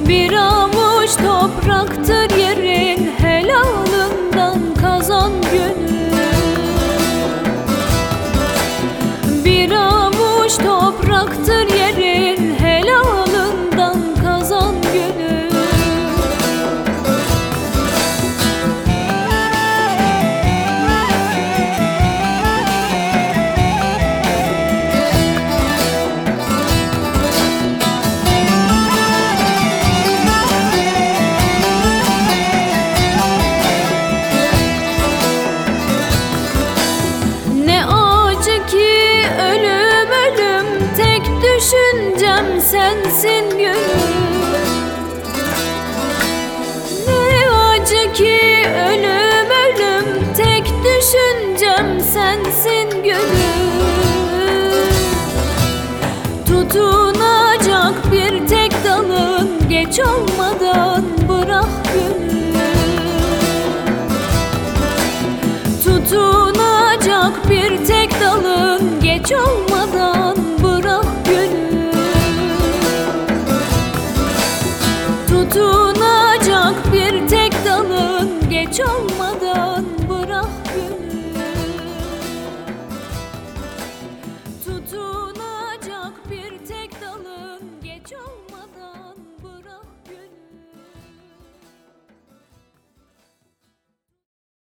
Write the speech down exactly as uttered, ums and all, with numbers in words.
Bir avuç topraktır yerin, helalından kazan gönül. Bir avuç topraktır yerin, helalından kazan gönül. Düşüncem sensin gönül. Ne acı ki ölüm ölüm, tek düşüncem sensin gönül. Tutunacak bir tek dalın, geç olmadan bırak gönül. Tutunacak bir tek dalın, geç olmadan bırak gönül. Tutunacak bir tek dalın, geç olmadan